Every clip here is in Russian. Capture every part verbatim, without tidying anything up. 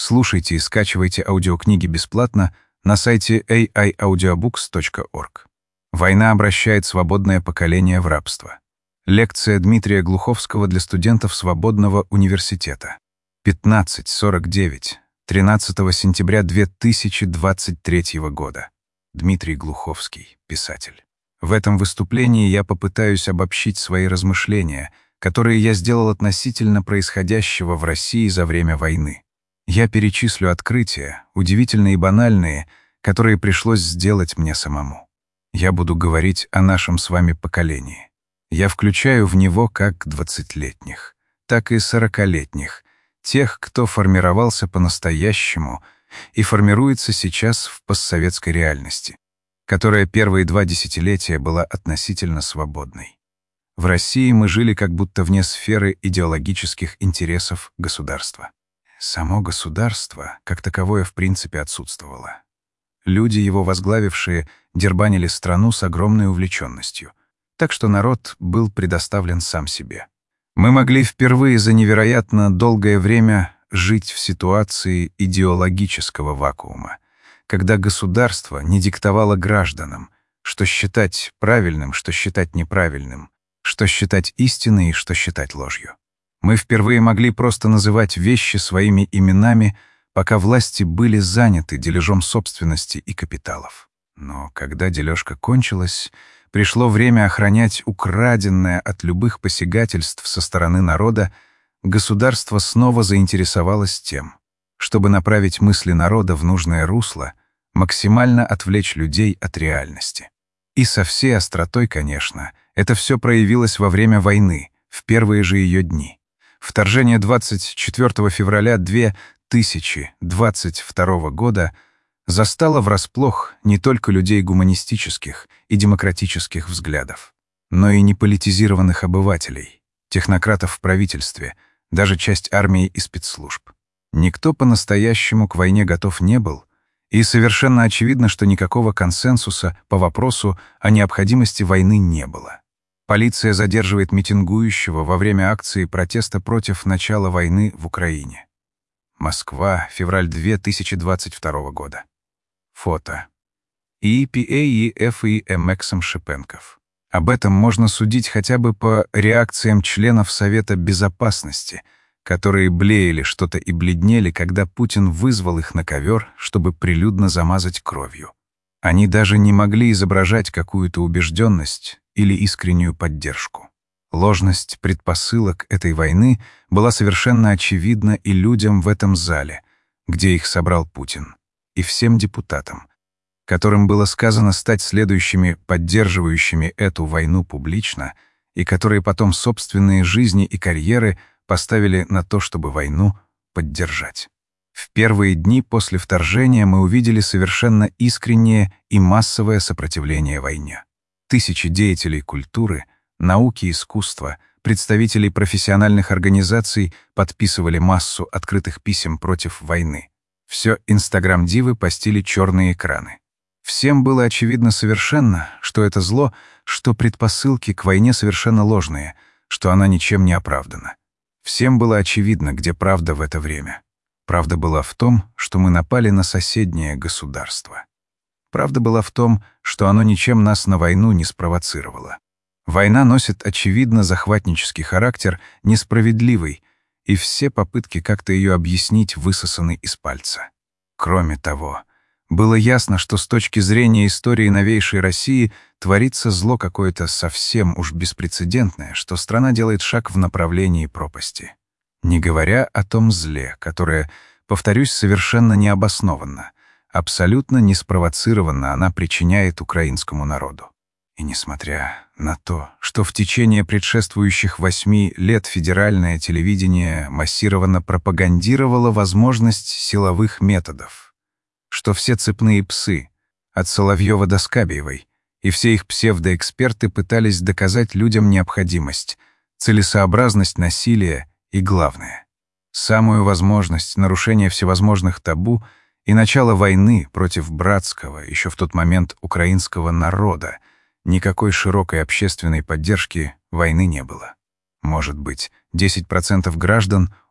Слушайте и скачивайте аудиокниги бесплатно на сайте эй ай аудиобукс точка орг. Война обращает свободное поколение в рабство. Лекция Дмитрия Глуховского для студентов Свободного университета. пятнадцать сорок девять. тринадцатого сентября две тысячи двадцать третьего года. Дмитрий Глуховский, писатель. В этом выступлении я попытаюсь обобщить свои размышления, которые я сделал относительно происходящего в России за время войны. Я перечислю открытия, удивительные и банальные, которые пришлось сделать мне самому. Я буду говорить о нашем с вами поколении. Я включаю в него как двадцатилетних, так и сорокалетних, тех, кто формировался по-настоящему и формируется сейчас в постсоветской реальности, которая первые два десятилетия была относительно свободной. В России мы жили как будто вне сферы идеологических интересов государства. Само государство, как таковое, в принципе отсутствовало. Люди, его возглавившие, дербанили страну с огромной увлеченностью, так что народ был предоставлен сам себе. Мы могли впервые за невероятно долгое время жить в ситуации идеологического вакуума, когда государство не диктовало гражданам, что считать правильным, что считать неправильным, что считать истиной и что считать ложью. Мы впервые могли просто называть вещи своими именами, пока власти были заняты дележом собственности и капиталов. Но когда дележка кончилась, пришло время охранять украденное от любых посягательств со стороны народа, государство снова заинтересовалось тем, чтобы направить мысли народа в нужное русло, максимально отвлечь людей от реальности. И со всей остротой, конечно, это все проявилось во время войны, в первые же ее дни. Вторжение двадцать четвёртого февраля две тысячи двадцать второго года застало врасплох не только людей гуманистических и демократических взглядов, но и неполитизированных обывателей, технократов в правительстве, даже часть армии и спецслужб. Никто по-настоящему к войне готов не был, и совершенно очевидно, что никакого консенсуса по вопросу о необходимости войны не было. Полиция задерживает митингующего во время акции протеста против начала войны в Украине. Москва, февраль две тысячи двадцать второго года. Фото. и пи эй и эф и эм экс Шипенков. Об этом можно судить хотя бы по реакциям членов Совета Безопасности, которые блеяли что-то и бледнели, когда Путин вызвал их на ковер, чтобы прилюдно замазать кровью. Они даже не могли изображать какую-то убежденность или искреннюю поддержку. Ложность предпосылок этой войны была совершенно очевидна и людям в этом зале, где их собрал Путин, и всем депутатам, которым было сказано стать следующими поддерживающими эту войну публично, и которые потом собственные жизни и карьеры поставили на то, чтобы войну поддержать. В первые дни после вторжения мы увидели совершенно искреннее и массовое сопротивление войне. Тысячи деятелей культуры, науки и искусства, представителей профессиональных организаций подписывали массу открытых писем против войны. Все инстаграм-дивы постили черные экраны. Всем было очевидно совершенно, что это зло, что предпосылки к войне совершенно ложные, что она ничем не оправдана. Всем было очевидно, где правда в это время. Правда была в том, что мы напали на соседнее государство. Правда была в том, что оно ничем нас на войну не спровоцировало. Война носит, очевидно, захватнический характер, несправедливый, и все попытки как-то ее объяснить высосаны из пальца. Кроме того, было ясно, что с точки зрения истории новейшей России творится зло какое-то совсем уж беспрецедентное, что страна делает шаг в направлении пропасти. Не говоря о том зле, которое, повторюсь, совершенно необоснованно, абсолютно неспровоцированно она причиняет украинскому народу. И несмотря на то, что в течение предшествующих восьми лет федеральное телевидение массированно пропагандировало возможность силовых методов, что все цепные псы, от Соловьева до Скабиевой, и все их псевдоэксперты пытались доказать людям необходимость, целесообразность насилия и, главное, самую возможность нарушения всевозможных табу и начала войны против братского, еще в тот момент украинского народа, никакой широкой общественной поддержки войны не было. Может быть, десять процентов граждан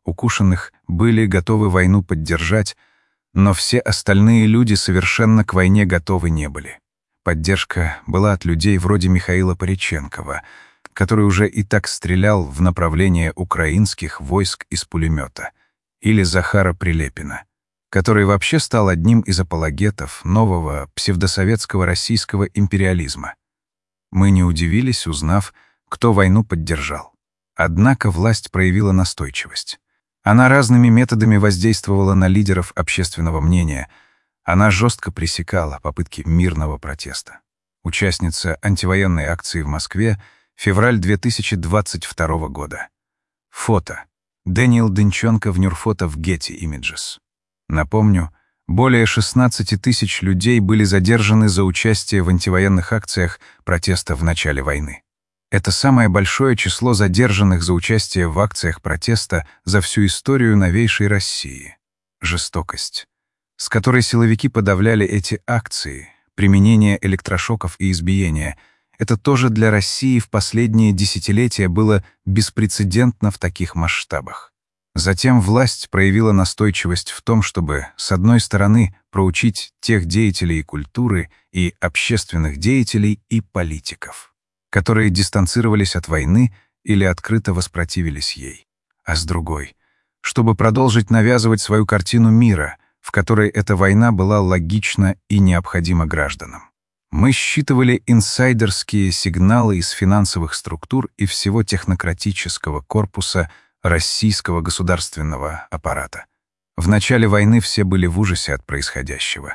укушенных были готовы войну поддержать, но все остальные люди совершенно к войне готовы не были. Поддержка была от людей вроде Михаила Пореченкова, который уже и так стрелял в направление украинских войск из пулемета, или Захара Прилепина, который вообще стал одним из апологетов нового псевдосоветского российского империализма. Мы не удивились, узнав, кто войну поддержал. Однако власть проявила настойчивость. Она разными методами воздействовала на лидеров общественного мнения. Она жестко пресекала попытки мирного протеста. Участница антивоенной акции в Москве, февраль две тысячи двадцать второго года. Фото. Дэниел Дынченко в Нюрфото в Getty Images. Напомню, более шестнадцати тысяч людей были задержаны за участие в антивоенных акциях протеста в начале войны. Это самое большое число задержанных за участие в акциях протеста за всю историю новейшей России. Жестокость, с которой силовики подавляли эти акции, применение электрошоков и избиения, это тоже для России в последние десятилетия было беспрецедентно в таких масштабах. Затем власть проявила настойчивость в том, чтобы, с одной стороны, проучить тех деятелей культуры и общественных деятелей и политиков, которые дистанцировались от войны или открыто воспротивились ей, а с другой, чтобы продолжить навязывать свою картину мира, в которой эта война была логична и необходима гражданам. Мы считывали инсайдерские сигналы из финансовых структур и всего технократического корпуса российского государственного аппарата. В начале войны все были в ужасе от происходящего.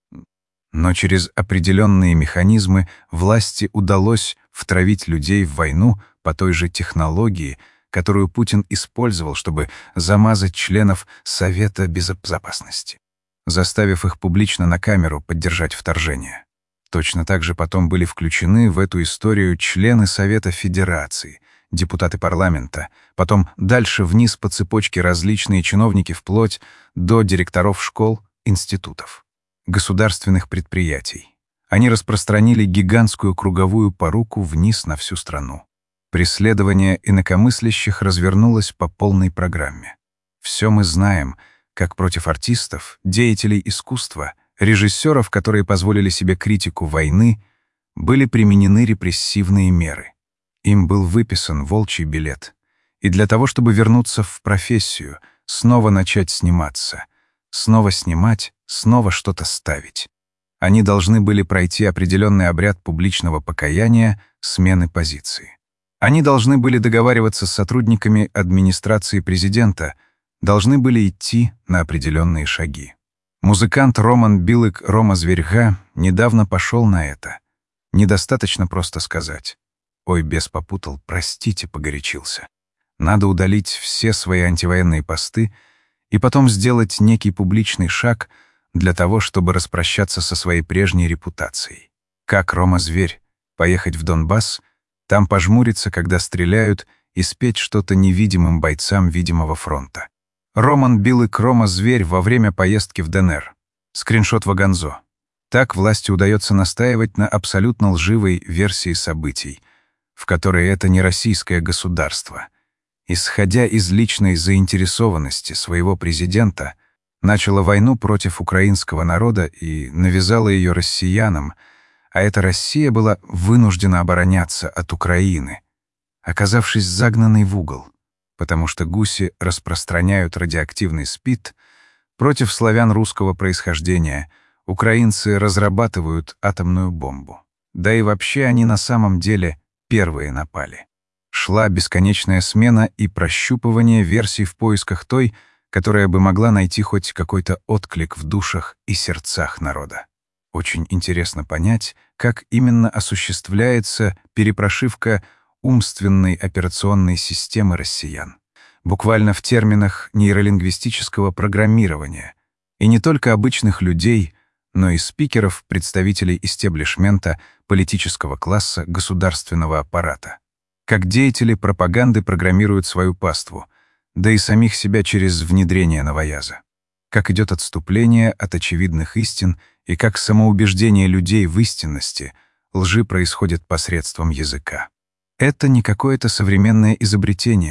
Но через определенные механизмы власти удалось втравить людей в войну по той же технологии, которую Путин использовал, чтобы замазать членов Совета Безопасности, заставив их публично на камеру поддержать вторжение. Точно так же потом были включены в эту историю члены Совета Федерации, депутаты парламента, потом дальше вниз по цепочке различные чиновники вплоть до директоров школ, институтов, государственных предприятий. Они распространили гигантскую круговую поруку вниз на всю страну. Преследование инакомыслящих развернулось по полной программе. Все мы знаем, как против артистов, деятелей искусства, режиссеров, которые позволили себе критику войны, были применены репрессивные меры. Им был выписан волчий билет. И для того, чтобы вернуться в профессию, снова начать сниматься, снова снимать, снова что-то ставить, они должны были пройти определенный обряд публичного покаяния, смены позиции. Они должны были договариваться с сотрудниками администрации президента, должны были идти на определенные шаги. Музыкант Роман Билык Рома Зверьга недавно пошел на это. Недостаточно просто сказать: «Ой, бес попутал, простите, погорячился». Надо удалить все свои антивоенные посты и потом сделать некий публичный шаг для того, чтобы распрощаться со своей прежней репутацией. Как Рома Зверь, поехать в Донбасс, там пожмуриться, когда стреляют, и спеть что-то невидимым бойцам видимого фронта. Роман Билык Рома Зверь во время поездки в ДНР. Скриншот Ваганзо. Так власти удается настаивать на абсолютно лживой версии событий, в которой это не российское государство, исходя из личной заинтересованности своего президента, начало войну против украинского народа и навязало ее россиянам, а эта Россия была вынуждена обороняться от Украины, оказавшись загнанной в угол, потому что гуси распространяют радиоактивный СПИД, против славян русского происхождения украинцы разрабатывают атомную бомбу. Да и вообще они на самом деле первые напали. Шла бесконечная смена и прощупывание версий в поисках той, которая бы могла найти хоть какой-то отклик в душах и сердцах народа. Очень интересно понять, как именно осуществляется перепрошивка умственной операционной системы россиян, буквально в терминах нейролингвистического программирования, и не только обычных людей, но и спикеров, представителей истеблишмента, политического класса, государственного аппарата. Как деятели пропаганды программируют свою паству, да и самих себя через внедрение новояза. Как идет отступление от очевидных истин и как самоубеждение людей в истинности лжи происходит посредством языка. Это не какое-то современное изобретение,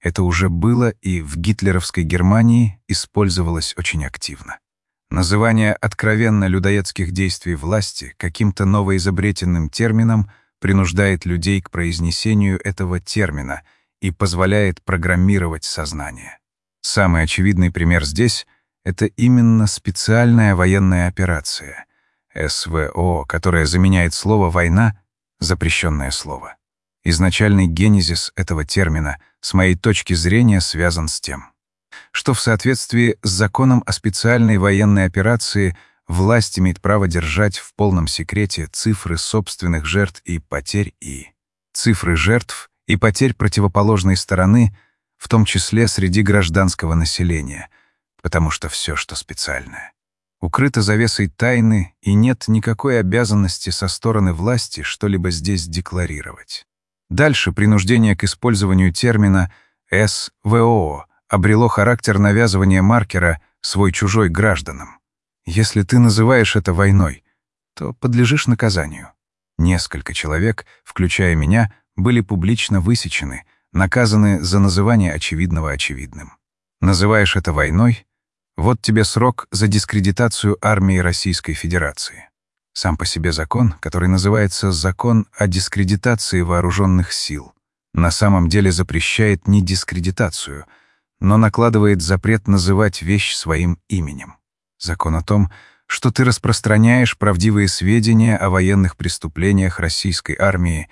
Это уже было и в гитлеровской Германии использовалось очень активно. Называние откровенно людоедских действий власти каким-то новоизобретенным термином принуждает людей к произнесению этого термина и позволяет программировать сознание. Самый очевидный пример здесь — это именно специальная военная операция, эс вэ о, которая заменяет слово «война» — запрещенное слово. Изначальный генезис этого термина, с моей точки зрения, связан с тем, что в соответствии с законом о специальной военной операции власть имеет право держать в полном секрете цифры собственных жертв и потерь и цифры жертв и потерь противоположной стороны, в том числе среди гражданского населения, потому что все, что специальное, укрыто завесой тайны, и нет никакой обязанности со стороны власти что-либо здесь декларировать. Дальше принуждение к использованию термина эс вэ о обрело характер навязывания маркера «свой-чужой» гражданам. Если ты называешь это войной, то подлежишь наказанию. Несколько человек, включая меня, были публично высечены, наказаны за называние очевидного очевидным. Называешь это войной — вот тебе срок за дискредитацию армии Российской Федерации. Сам по себе закон, который называется «Закон о дискредитации вооруженных сил», на самом деле запрещает не дискредитацию, но накладывает запрет называть вещь своим именем. Закон о том, что ты распространяешь правдивые сведения о военных преступлениях российской армии,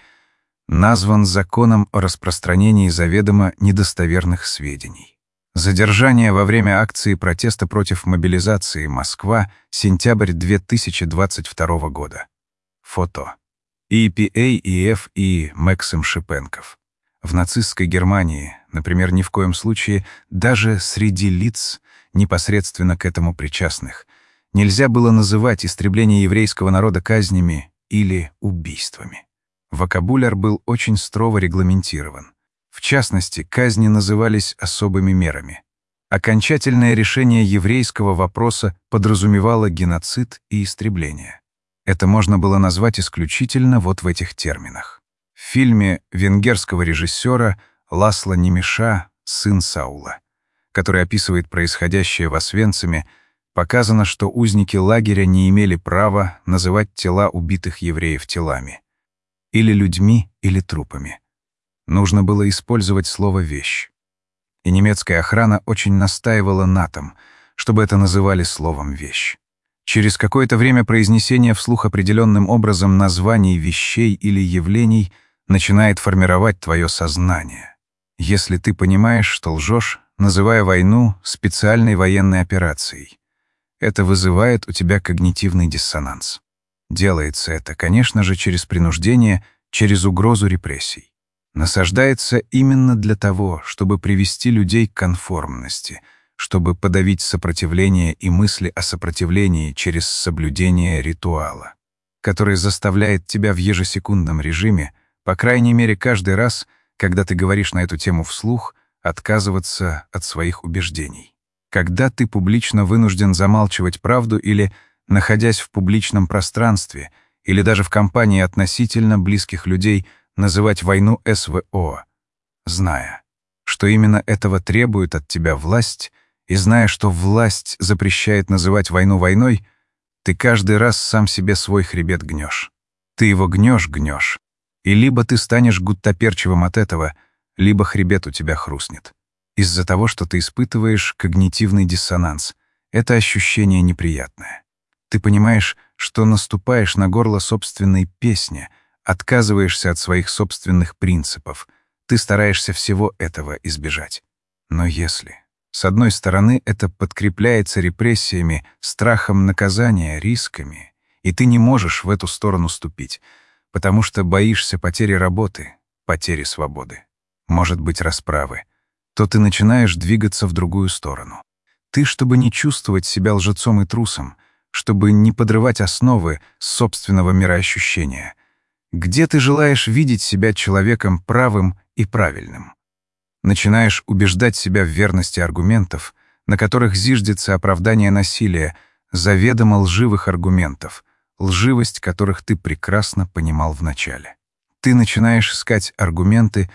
назван Законом о распространении заведомо недостоверных сведений. Задержание во время акции протеста против мобилизации «Москва», сентябрь две тысячи двадцать второго года. Фото. и пи эй и эф и Максим Шипенков. В нацистской Германии, например, ни в коем случае, даже среди лиц, непосредственно к этому причастных, нельзя было называть истребление еврейского народа казнями или убийствами. Вокабуляр был очень строго регламентирован. В частности, казни назывались особыми мерами. Окончательное решение еврейского вопроса подразумевало геноцид и истребление. Это можно было назвать исключительно вот в этих терминах. В фильме венгерского режиссера Ласло Немеша «Сын Саула», который описывает происходящее в Освенциме, показано, что узники лагеря не имели права называть тела убитых евреев телами. Или людьми, или трупами. Нужно было использовать слово «вещь». И немецкая охрана очень настаивала на том, чтобы это называли словом «вещь». Через какое-то время произнесение вслух определенным образом названий вещей или явлений начинает формировать твое сознание. Если ты понимаешь, что лжешь, называя войну специальной военной операцией, это вызывает у тебя когнитивный диссонанс. Делается это, конечно же, через принуждение, через угрозу репрессий. Насаждается именно для того, чтобы привести людей к конформности, чтобы подавить сопротивление и мысли о сопротивлении через соблюдение ритуала, который заставляет тебя в ежесекундном режиме, по крайней мере каждый раз, когда ты говоришь на эту тему вслух, отказываться от своих убеждений. Когда ты публично вынужден замалчивать правду или, находясь в публичном пространстве, или даже в компании относительно близких людей, называть войну эс вэ о, зная, что именно этого требует от тебя власть, и зная, что власть запрещает называть войну войной, ты каждый раз сам себе свой хребет гнешь. Ты его гнешь-гнешь, и либо ты станешь гуттаперчивым от этого, либо хребет у тебя хрустнет. Из-за того, что ты испытываешь когнитивный диссонанс, это ощущение неприятное. Ты понимаешь, что наступаешь на горло собственной песни, отказываешься от своих собственных принципов, ты стараешься всего этого избежать. Но если, с одной стороны, это подкрепляется репрессиями, страхом наказания, рисками, и ты не можешь в эту сторону ступить, потому что боишься потери работы, потери свободы, может быть, расправы, то ты начинаешь двигаться в другую сторону. Ты, чтобы не чувствовать себя лжецом и трусом, чтобы не подрывать основы собственного мироощущения, где ты желаешь видеть себя человеком правым и правильным. Начинаешь убеждать себя в верности аргументов, на которых зиждется оправдание насилия, заведомо лживых аргументов, лживость которых ты прекрасно понимал вначале. Ты начинаешь искать аргументы,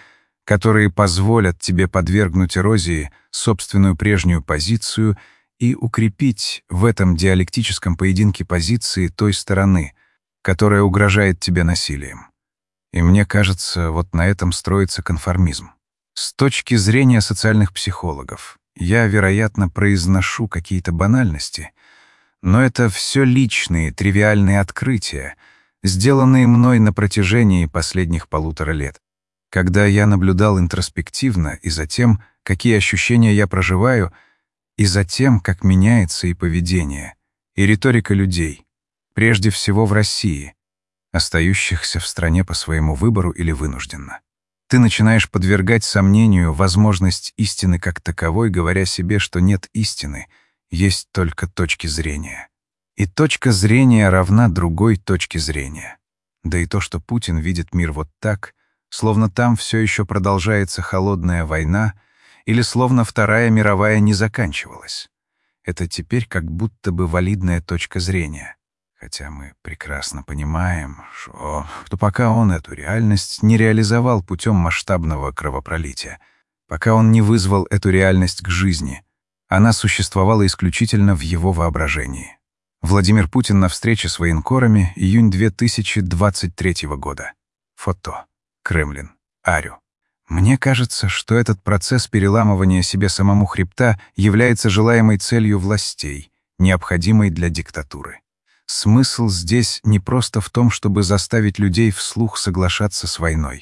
которые позволят тебе подвергнуть эрозии собственную прежнюю позицию и укрепить в этом диалектическом поединке позиции той стороны, которая угрожает тебе насилием. И мне кажется, вот на этом строится конформизм. С точки зрения социальных психологов, я, вероятно, произношу какие-то банальности, но это все личные, тривиальные открытия, сделанные мной на протяжении последних полутора лет. Когда я наблюдал интроспективно и за тем, какие ощущения я проживаю, и за тем, как меняется и поведение, и риторика людей, прежде всего в России, остающихся в стране по своему выбору или вынужденно. Ты начинаешь подвергать сомнению возможность истины как таковой, говоря себе, что нет истины, есть только точки зрения. И точка зрения равна другой точке зрения. Да и то, что Путин видит мир вот так, словно там все еще продолжается холодная война, или словно Вторая мировая не заканчивалась. Это теперь как будто бы валидная точка зрения. Хотя мы прекрасно понимаем, что, что пока он эту реальность не реализовал путем масштабного кровопролития, пока он не вызвал эту реальность к жизни, она существовала исключительно в его воображении. Владимир Путин на встрече с военкорами, июнь две тысячи двадцать третьего года. Фото. Кремлин. Арю. Мне кажется, что этот процесс переламывания себе самому хребта является желаемой целью властей, необходимой для диктатуры. Смысл здесь не просто в том, чтобы заставить людей вслух соглашаться с войной,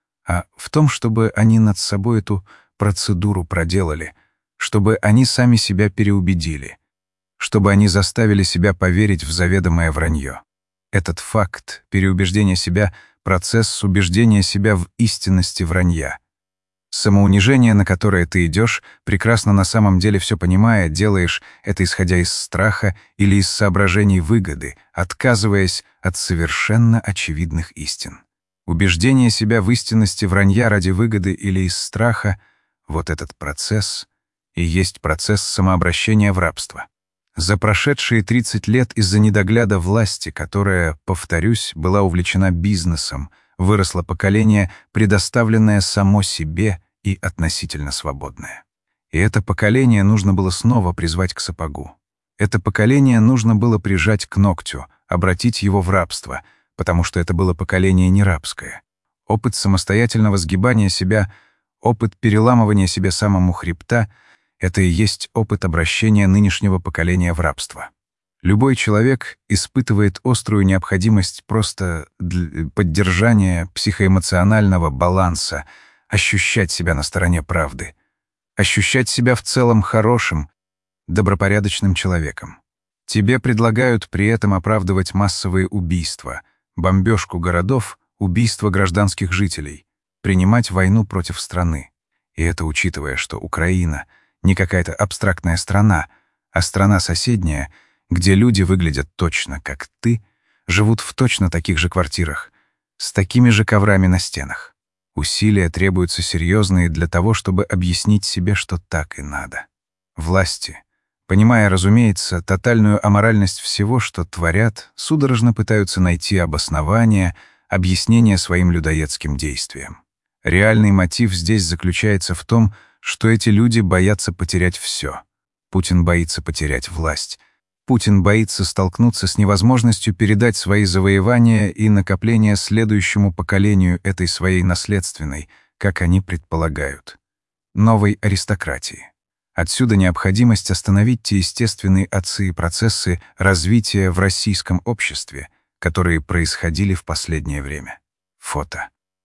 а в том, чтобы они над собой эту процедуру проделали, чтобы они сами себя переубедили, чтобы они заставили себя поверить в заведомое вранье. Этот факт переубеждения себя — процесс убеждения себя в истинности вранья. Самоунижение, на которое ты идешь, прекрасно на самом деле все понимая, делаешь это исходя из страха или из соображений выгоды, отказываясь от совершенно очевидных истин. Убеждение себя в истинности вранья ради выгоды или из страха — вот этот процесс и есть процесс самообращения в рабство. За прошедшие тридцать лет из-за недогляда власти, которая, повторюсь, была увлечена бизнесом, выросло поколение, предоставленное само себе и относительно свободное. И это поколение нужно было снова призвать к сапогу. Это поколение нужно было прижать к ногтю, обратить его в рабство, потому что это было поколение не рабское. Опыт самостоятельного сгибания себя, опыт переламывания себе самому хребта — это и есть опыт обращения нынешнего поколения в рабство. Любой человек испытывает острую необходимость просто для поддержания психоэмоционального баланса, ощущать себя на стороне правды, ощущать себя в целом хорошим, добропорядочным человеком. Тебе предлагают при этом оправдывать массовые убийства, бомбежку городов, убийство гражданских жителей, принимать войну против страны. И это учитывая, что Украина — не какая-то абстрактная страна, а страна соседняя, где люди выглядят точно как ты, живут в точно таких же квартирах, с такими же коврами на стенах. Усилия требуются серьезные для того, чтобы объяснить себе, что так и надо. Власти, понимая, разумеется, тотальную аморальность всего, что творят, судорожно пытаются найти обоснование, объяснение своим людоедским действиям. Реальный мотив здесь заключается в том, что эти люди боятся потерять все. Путин боится потерять власть. Путин боится столкнуться с невозможностью передать свои завоевания и накопления следующему поколению этой своей наследственной, как они предполагают, новой аристократии. Отсюда необходимость остановить те естественные отцы и процессы развития в российском обществе, которые происходили в последнее время. Фото.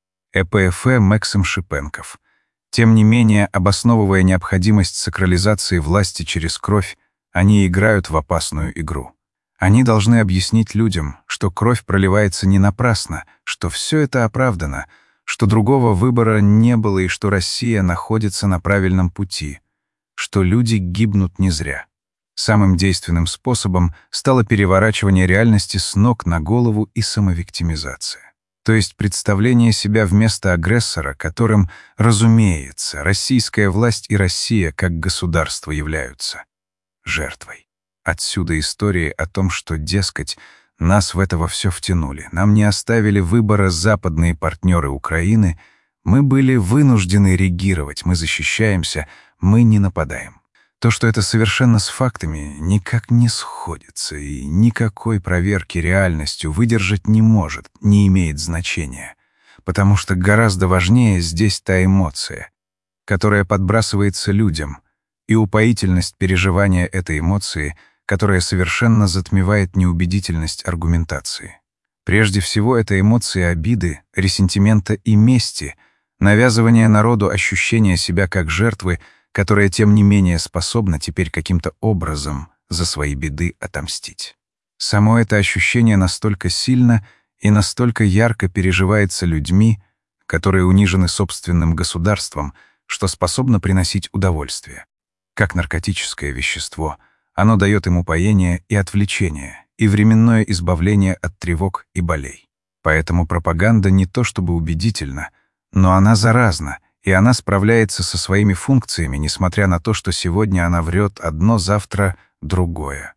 ЭПФ Максим Шипенков. Тем не менее, обосновывая необходимость сакрализации власти через кровь, они играют в опасную игру. Они должны объяснить людям, что кровь проливается не напрасно, что все это оправдано, что другого выбора не было и что Россия находится на правильном пути, что люди гибнут не зря. Самым действенным способом стало переворачивание реальности с ног на голову и самовиктимизация. То есть представление себя вместо агрессора, которым, разумеется, российская власть и Россия как государство являются жертвой. Отсюда истории о том, что, дескать, нас в это во все втянули, нам не оставили выбора западные партнеры Украины, Мы были вынуждены реагировать, мы защищаемся, мы не нападаем. То, что это совершенно с фактами, никак не сходится, и никакой проверки реальностью выдержать не может, не имеет значения. Потому что гораздо важнее здесь та эмоция, которая подбрасывается людям, и упоительность переживания этой эмоции, которая совершенно затмевает неубедительность аргументации. Прежде всего, это эмоции обиды, ресентимента и мести, навязывание народу ощущения себя как жертвы, которая, тем не менее, способна теперь каким-то образом за свои беды отомстить. Само это ощущение настолько сильно и настолько ярко переживается людьми, которые унижены собственным государством, что способно приносить удовольствие. Как наркотическое вещество, оно дает им упоение и отвлечение, и временное избавление от тревог и болей. Поэтому пропаганда не то чтобы убедительна, но она заразна, и она справляется со своими функциями, несмотря на то, что сегодня она врет одно, завтра — другое.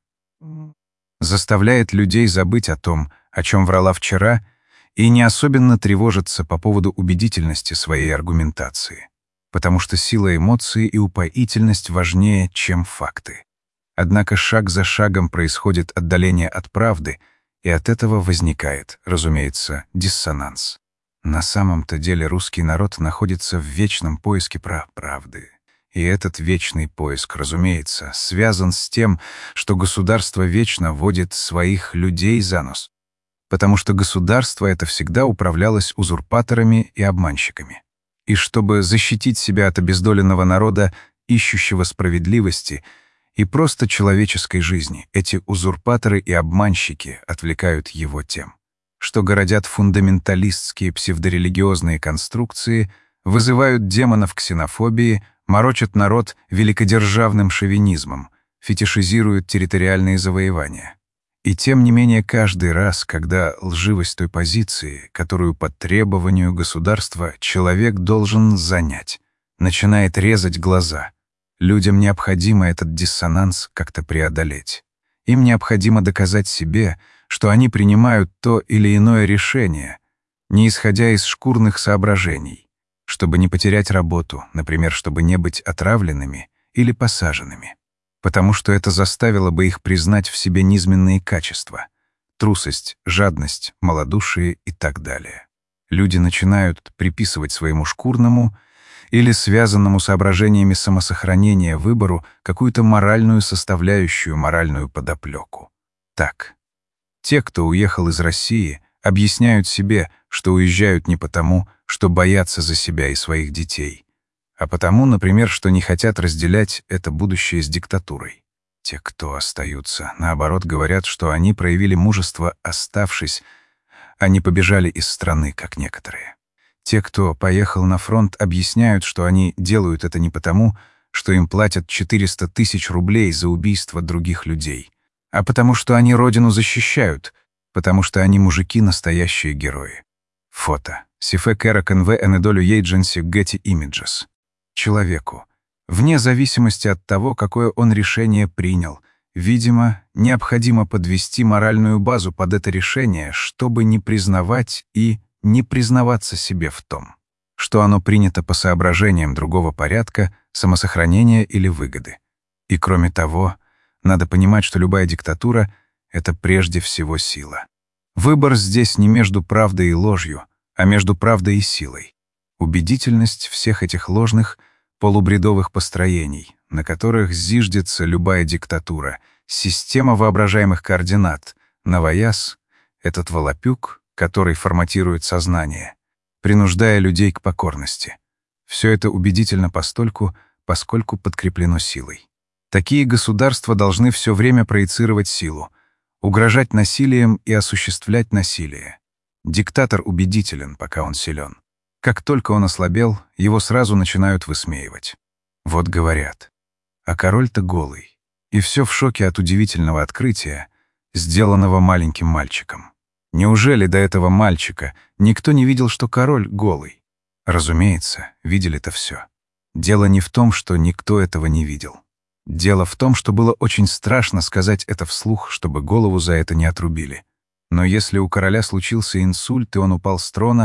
Заставляет людей забыть о том, о чем врала вчера, и не особенно тревожиться по поводу убедительности своей аргументации. Потому что сила эмоций и упоительность важнее, чем факты. Однако шаг за шагом происходит отдаление от правды, и от этого возникает, разумеется, диссонанс. На самом-то деле русский народ находится в вечном поиске прав правды. И этот вечный поиск, разумеется, связан с тем, что государство вечно водит своих людей за нос. Потому что государство это всегда управлялось узурпаторами и обманщиками. И чтобы защитить себя от обездоленного народа, ищущего справедливости и просто человеческой жизни, эти узурпаторы и обманщики отвлекают его тем, что городят фундаменталистские псевдорелигиозные конструкции, вызывают демонов ксенофобии, морочат народ великодержавным шовинизмом, фетишизируют территориальные завоевания. И тем не менее каждый раз, когда лживость той позиции, которую по требованию государства человек должен занять, начинает резать глаза, людям необходимо этот диссонанс как-то преодолеть. Им необходимо доказать себе, что они принимают то или иное решение, не исходя из шкурных соображений, чтобы не потерять работу, например, чтобы не быть отравленными или посаженными, потому что это заставило бы их признать в себе низменные качества — трусость, жадность, малодушие и так далее. Люди начинают приписывать своему шкурному или связанному соображениями самосохранения выбору какую-то моральную составляющую, моральную подоплеку. Так, те, кто уехал из России, объясняют себе, что уезжают не потому, что боятся за себя и своих детей, а потому, например, что не хотят разделять это будущее с диктатурой. Те, кто остаются, наоборот, говорят, что они проявили мужество, оставшись, а не побежали из страны, как некоторые. Те, кто поехал на фронт, объясняют, что они делают это не потому, что им платят четыреста тысяч рублей за убийство других людей, а потому что они родину защищают, потому что они мужики, настоящие герои. Фото. Сифе Керак эн вэ Энедолю Ейдженси Getty Images. Человеку, вне зависимости от того, какое он решение принял, видимо, необходимо подвести моральную базу под это решение, чтобы не признавать и не признаваться себе в том, что оно принято по соображениям другого порядка, самосохранения или выгоды. И кроме того, надо понимать, что любая диктатура — это прежде всего сила. Выбор здесь не между правдой и ложью, а между правдой и силой. Убедительность всех этих ложных, полубредовых построений, на которых зиждется любая диктатура, система воображаемых координат, новояз, этот волопюк, который форматирует сознание, принуждая людей к покорности. Все это убедительно постольку, поскольку подкреплено силой. Такие государства должны все время проецировать силу, угрожать насилием и осуществлять насилие. Диктатор убедителен, пока он силен. Как только он ослабел, его сразу начинают высмеивать. Вот говорят, а король-то голый. И все в шоке от удивительного открытия, сделанного маленьким мальчиком. Неужели до этого мальчика никто не видел, что король голый? Разумеется, видели-то все. Дело не в том, что никто этого не видел. Дело в том, что было очень страшно сказать это вслух, чтобы голову за это не отрубили. Но если у короля случился инсульт, и он упал с трона,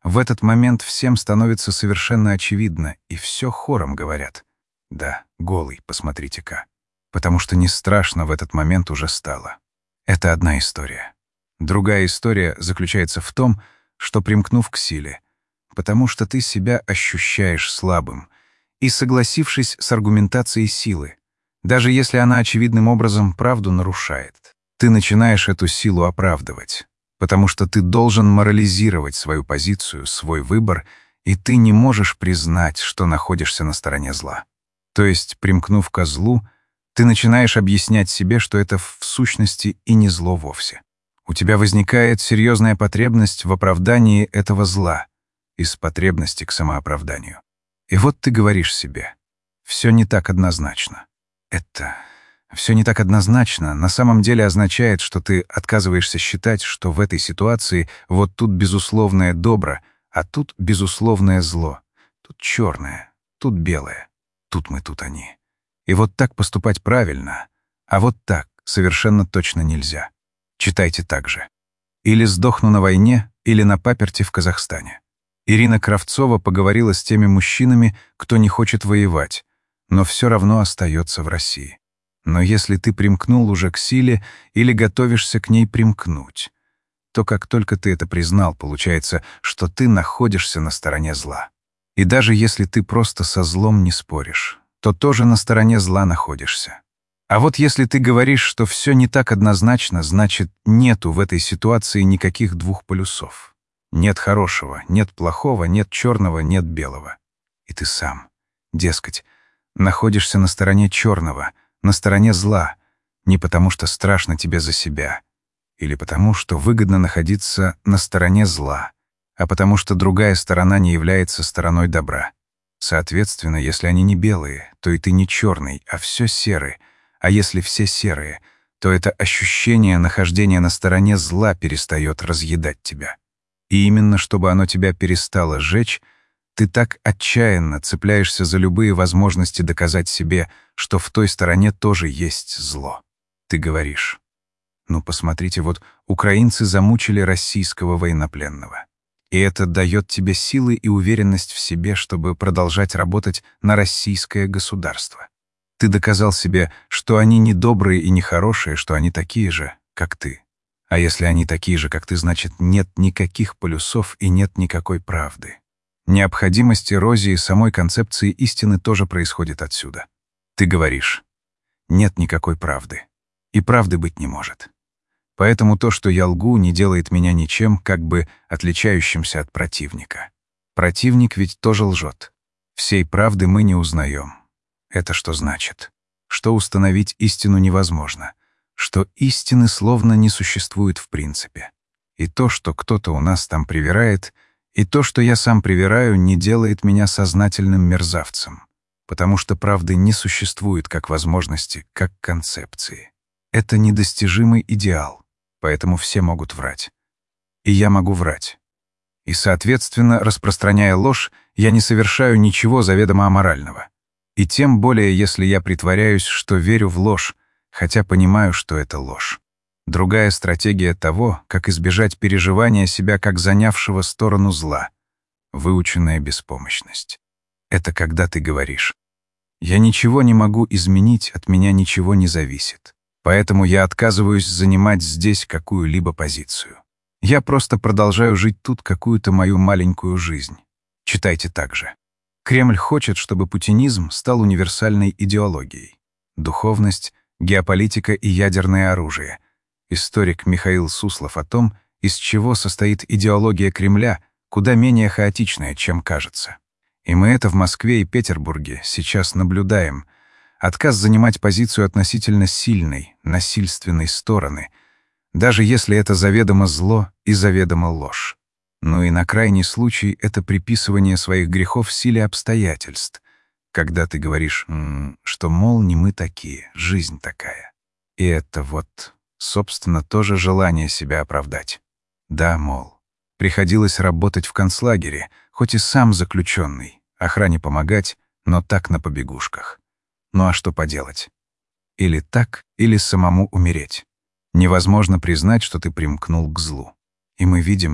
В этот момент всем становится совершенно очевидно, и все хором говорят: «Да, голый, посмотрите-ка». Потому что не страшно в этот момент уже стало. Это одна история. Другая история заключается в том, что, примкнув к силе, потому что ты себя ощущаешь слабым, и согласившись с аргументацией силы, даже если она очевидным образом правду нарушает, ты начинаешь эту силу оправдывать, потому что ты должен морализировать свою позицию, свой выбор, и ты не можешь признать, что находишься на стороне зла. То есть, примкнув ко злу, ты начинаешь объяснять себе, что это в сущности и не зло вовсе. У тебя возникает серьезная потребность в оправдании этого зла, из потребности к самооправданию. И вот ты говоришь себе: «Все не так однозначно». Это «все не так однозначно» на самом деле означает, что ты отказываешься считать, что в этой ситуации вот тут безусловное добро, а тут безусловное зло, тут черное, тут белое, тут мы, тут они. И вот так поступать правильно, а вот так совершенно точно нельзя. Читайте так же. Или сдохну на войне, или на паперти в Казахстане. Ирина Кравцова поговорила с теми мужчинами, кто не хочет воевать, но все равно остается в России. Но если ты примкнул уже к силе или готовишься к ней примкнуть, то как только ты это признал, получается, что ты находишься на стороне зла. И даже если ты просто со злом не споришь, то тоже на стороне зла находишься. А вот если ты говоришь, что все не так однозначно, значит, нету в этой ситуации никаких двух полюсов. Нет хорошего, нет плохого, нет черного, нет белого. И ты сам, дескать, находишься на стороне черного, на стороне зла, не потому что страшно тебе за себя, или потому что выгодно находиться на стороне зла, а потому что другая сторона не является стороной добра. Соответственно, если они не белые, то и ты не черный, а все серый. А если все серые, то это ощущение нахождения на стороне зла перестает разъедать тебя. И именно чтобы оно тебя перестало жечь, ты так отчаянно цепляешься за любые возможности доказать себе, что в той стороне тоже есть зло. Ты говоришь: «Ну, посмотрите, вот украинцы замучили российского военнопленного». И это дает тебе силы и уверенность в себе, чтобы продолжать работать на российское государство. Ты доказал себе, что они не добрые и не хорошие, что они такие же, как ты. А если они такие же, как ты, значит, нет никаких полюсов и нет никакой правды. Необходимость эрозии самой концепции истины тоже происходит отсюда. Ты говоришь: «Нет никакой правды. И правды быть не может. Поэтому то, что я лгу, не делает меня ничем, как бы отличающимся от противника. Противник ведь тоже лжет. Всей правды мы не узнаем. Это что значит? Что установить истину невозможно, что истины словно не существует в принципе. И то, что кто-то у нас там привирает, и то, что я сам привираю, не делает меня сознательным мерзавцем, потому что правды не существует как возможности, как концепции. Это недостижимый идеал. Поэтому все могут врать. И я могу врать. И, соответственно, распространяя ложь, я не совершаю ничего заведомо аморального. И тем более, если я притворяюсь, что верю в ложь, хотя понимаю, что это ложь. Другая стратегия того, как избежать переживания себя как занявшего сторону зла. Выученная беспомощность. Это когда ты говоришь: «Я ничего не могу изменить, от меня ничего не зависит. Поэтому я отказываюсь занимать здесь какую-либо позицию. Я просто продолжаю жить тут какую-то мою маленькую жизнь». Читайте так же. Кремль хочет, чтобы путинизм стал универсальной идеологией. Духовность, геополитика и ядерное оружие. Историк Михаил Суслов о том, из чего состоит идеология Кремля, куда менее хаотичная, чем кажется. И мы это в Москве и Петербурге сейчас наблюдаем. Отказ занимать позицию относительно сильной, насильственной стороны, даже если это заведомо зло и заведомо ложь. Ну и на крайний случай это приписывание своих грехов силе обстоятельств, когда ты говоришь, м-м, что, мол, не мы такие, жизнь такая. И это вот, собственно, тоже желание себя оправдать. Да, мол, приходилось работать в концлагере, хоть и сам заключенный, охране помогать, но так на побегушках. Ну а что поделать? Или так, или самому умереть. Невозможно признать, что ты примкнул к злу. И мы видим,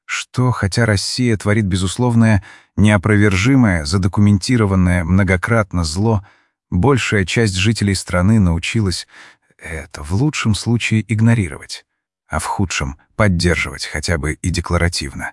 что, хотя Россия творит безусловное, неопровержимое, задокументированное многократно зло, большая часть жителей страны научилась это в лучшем случае игнорировать, а в худшем — поддерживать хотя бы и декларативно.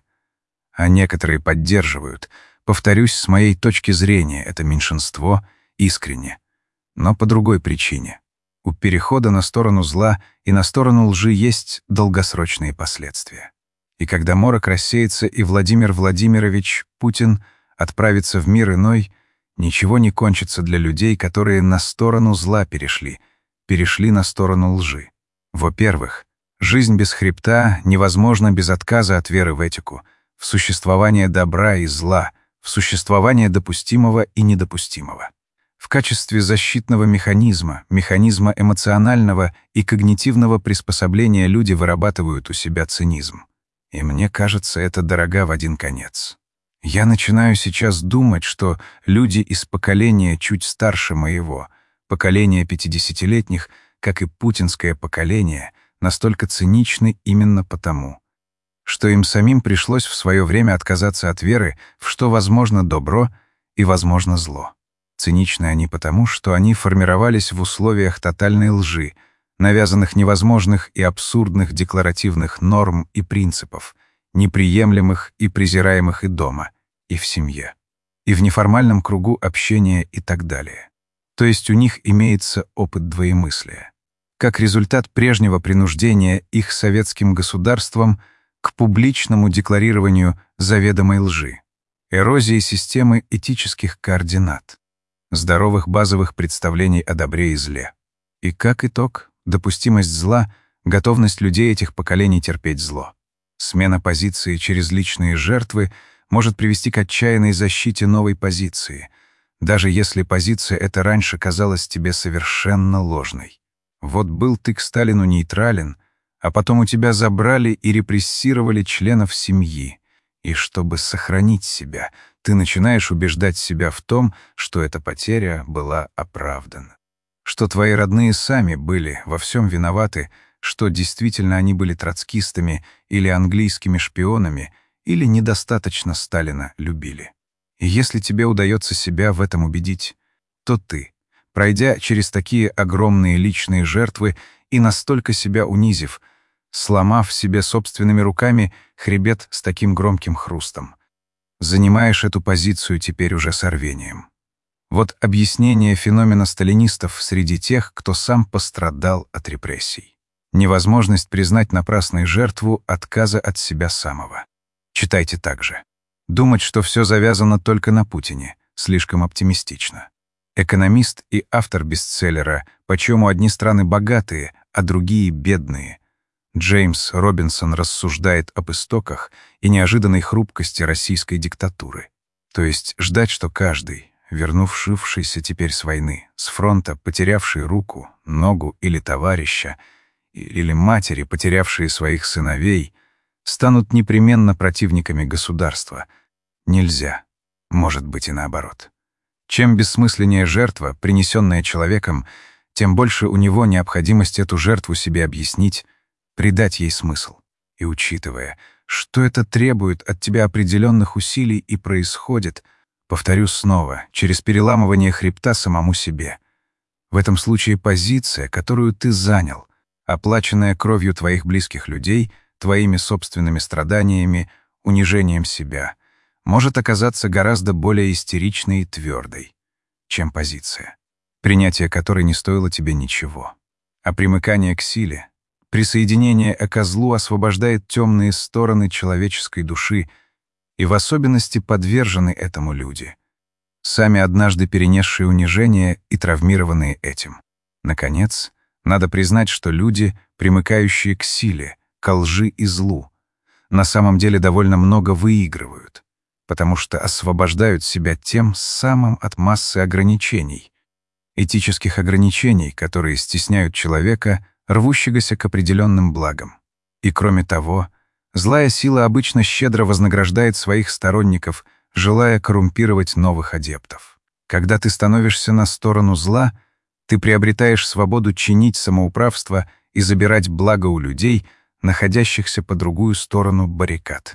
А некоторые поддерживают, повторюсь, с моей точки зрения, это меньшинство искренне, но по другой причине. У перехода на сторону зла и на сторону лжи есть долгосрочные последствия. И когда морок рассеется и Владимир Владимирович Путин отправится в мир иной, ничего не кончится для людей, которые на сторону зла перешли, перешли на сторону лжи. Во-первых, жизнь без хребта невозможна без отказа от веры в этику, в существование добра и зла, в существование допустимого и недопустимого. В качестве защитного механизма, механизма эмоционального и когнитивного приспособления люди вырабатывают у себя цинизм. И мне кажется, это дорога в один конец. Я начинаю сейчас думать, что люди из поколения чуть старше моего, поколения пятидесятилетних, как и путинское поколение, настолько циничны именно потому, что им самим пришлось в свое время отказаться от веры в что возможно добро и возможно зло. Циничны они потому, что они формировались в условиях тотальной лжи, навязанных невозможных и абсурдных декларативных норм и принципов, неприемлемых и презираемых и дома, и в семье, и в неформальном кругу общения и так далее. То есть у них имеется опыт двоемыслия. Как результат прежнего принуждения их советским государством к публичному декларированию заведомой лжи, эрозии системы этических координат, здоровых базовых представлений о добре и зле. И как итог, допустимость зла, готовность людей этих поколений терпеть зло. Смена позиции через личные жертвы может привести к отчаянной защите новой позиции, даже если позиция эта раньше казалась тебе совершенно ложной. Вот был ты к Сталину нейтрален, а потом у тебя забрали и репрессировали членов семьи. И чтобы сохранить себя, ты начинаешь убеждать себя в том, что эта потеря была оправдана. Что твои родные сами были во всем виноваты, что действительно они были троцкистами или английскими шпионами, или недостаточно Сталина любили. И если тебе удается себя в этом убедить, то ты, пройдя через такие огромные личные жертвы и настолько себя унизив, сломав себе собственными руками хребет с таким громким хрустом, занимаешь эту позицию теперь уже с рвением. Вот объяснение феномена сталинистов среди тех, кто сам пострадал от репрессий. Невозможность признать напрасной жертву отказа от себя самого. Читайте также. Думать, что все завязано только на Путине, слишком оптимистично. Экономист и автор бестселлера «Почему одни страны богатые, а другие бедные». Джеймс Робинсон рассуждает об истоках и неожиданной хрупкости российской диктатуры. То есть ждать, что каждый, вернувшийся теперь с войны, с фронта, потерявший руку, ногу или товарища, или матери, потерявшие своих сыновей, станут непременно противниками государства. Нельзя. Может быть и наоборот. Чем бессмысленнее жертва, принесенная человеком, тем больше у него необходимость эту жертву себе объяснить, придать ей смысл. И учитывая, что это требует от тебя определенных усилий и происходит, повторю снова, через переламывание хребта самому себе. В этом случае позиция, которую ты занял, оплаченная кровью твоих близких людей, твоими собственными страданиями, унижением себя, может оказаться гораздо более истеричной и твердой, чем позиция, принятие которой не стоило тебе ничего. А примыкание к силе, присоединение к злу освобождает темные стороны человеческой души, и в особенности подвержены этому люди, сами однажды перенесшие унижение и травмированные этим. Наконец, надо признать, что люди, примыкающие к силе, ко лжи и злу, на самом деле довольно много выигрывают, потому что освобождают себя тем самым от массы ограничений, этических ограничений, которые стесняют человека, рвущегося к определенным благам. И кроме того, злая сила обычно щедро вознаграждает своих сторонников, желая коррумпировать новых адептов. Когда ты становишься на сторону зла, ты приобретаешь свободу чинить самоуправство и забирать благо у людей, находящихся по другую сторону баррикад.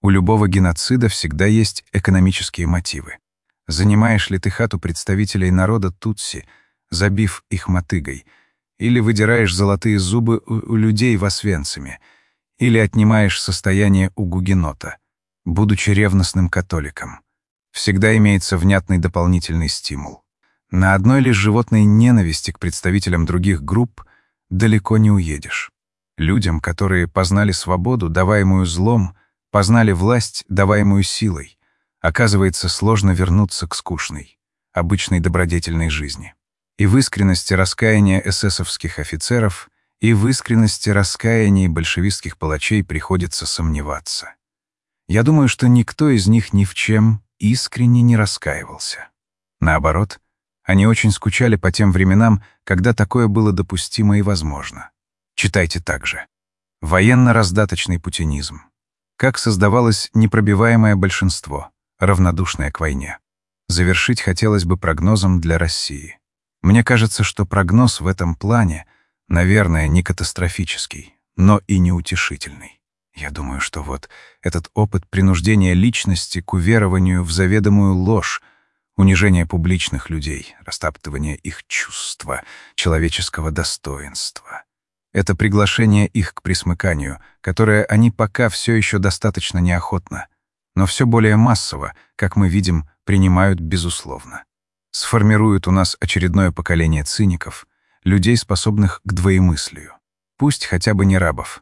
У любого геноцида всегда есть экономические мотивы. Занимаешь ли ты хату представителей народа Тутси, забив их мотыгой, или выдираешь золотые зубы у, у людей в Освенциме, или отнимаешь состояние у гугенота, будучи ревностным католиком. Всегда имеется внятный дополнительный стимул. На одной лишь животной ненависти к представителям других групп далеко не уедешь. Людям, которые познали свободу, даваемую злом, познали власть, даваемую силой, оказывается, сложно вернуться к скучной, обычной добродетельной жизни. И в искренности раскаяния эсэсовских офицеров, и в искренности раскаяния большевистских палачей приходится сомневаться. Я думаю, что никто из них ни в чем искренне не раскаивался. Наоборот, они очень скучали по тем временам, когда такое было допустимо и возможно. Читайте также. Военно-раздаточный путинизм. Как создавалось непробиваемое большинство, равнодушное к войне. Завершить хотелось бы прогнозом для России. Мне кажется, что прогноз в этом плане, наверное, не катастрофический, но и неутешительный. Я думаю, что вот этот опыт принуждения личности к уверованию в заведомую ложь, унижение публичных людей, растаптывание их чувства, человеческого достоинства. Это приглашение их к присмыканию, которое они пока все еще достаточно неохотно, но все более массово, как мы видим, принимают безусловно. Сформируют у нас очередное поколение циников, людей, способных к двоемыслию. Пусть хотя бы не рабов.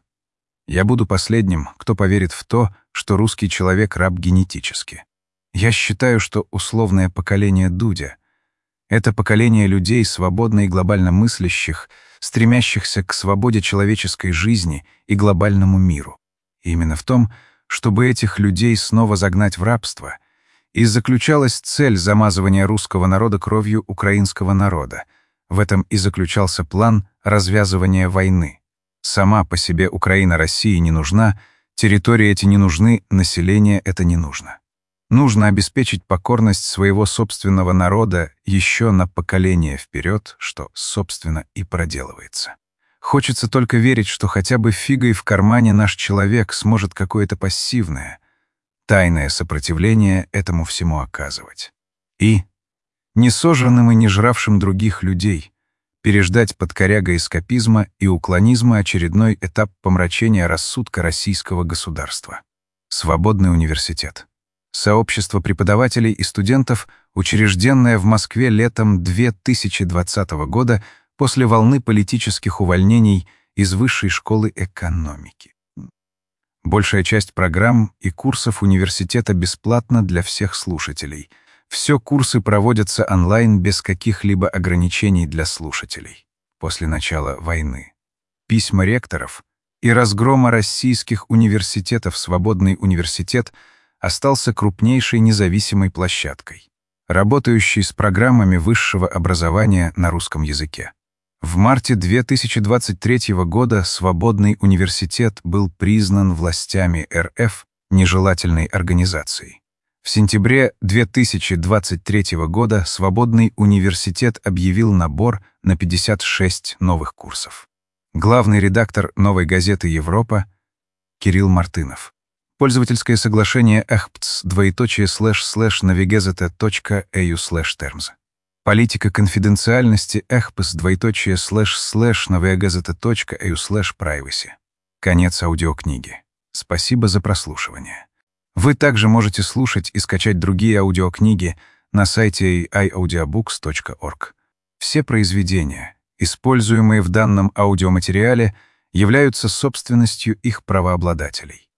Я буду последним, кто поверит в то, что русский человек раб генетически. Я считаю, что условное поколение Дудя — это поколение людей, свободно и глобально мыслящих, стремящихся к свободе человеческой жизни и глобальному миру. И именно в том, чтобы этих людей снова загнать в рабство, и заключалась цель замазывания русского народа кровью украинского народа. В этом и заключался план развязывания войны. Сама по себе Украина России не нужна, территории эти не нужны, население это не нужно. Нужно обеспечить покорность своего собственного народа еще на поколение вперед, что, собственно, и проделывается. Хочется только верить, что хотя бы фигой в кармане наш человек сможет какое-то пассивное, тайное сопротивление этому всему оказывать. И, не сожранным и не жравшим других людей, переждать под корягой эскапизма и уклонизма очередной этап помрачения рассудка российского государства. Свободный университет. Сообщество преподавателей и студентов, учрежденное в Москве летом две тысячи двадцатого года после волны политических увольнений из Высшей школы экономики. Большая часть программ и курсов университета бесплатна для всех слушателей. Все курсы проводятся онлайн без каких-либо ограничений для слушателей. После начала войны. Письма ректоров и разгрома российских университетов «Свободный университет» остался крупнейшей независимой площадкой, работающей с программами высшего образования на русском языке. В марте две тысячи двадцать третьего года Свободный университет был признан властями эр эф нежелательной организацией. В сентябре две тысячи двадцать третьего года Свободный университет объявил набор на пятьдесят шесть новых курсов. Главный редактор «Новой газеты Европа» Кирилл Мартынов. Пользовательское соглашение эхпц двоеточие слэш слэш навигезета точка эу слэш термс. Политика конфиденциальности эхпц двоеточие слэш слэш навигезета точка эу слэш privacy. Конец аудиокниги. Спасибо за прослушивание. Вы также можете слушать и скачать другие аудиокниги на сайте эй ай аудиобукс точка орг. Все произведения, используемые в данном аудиоматериале, являются собственностью их правообладателей.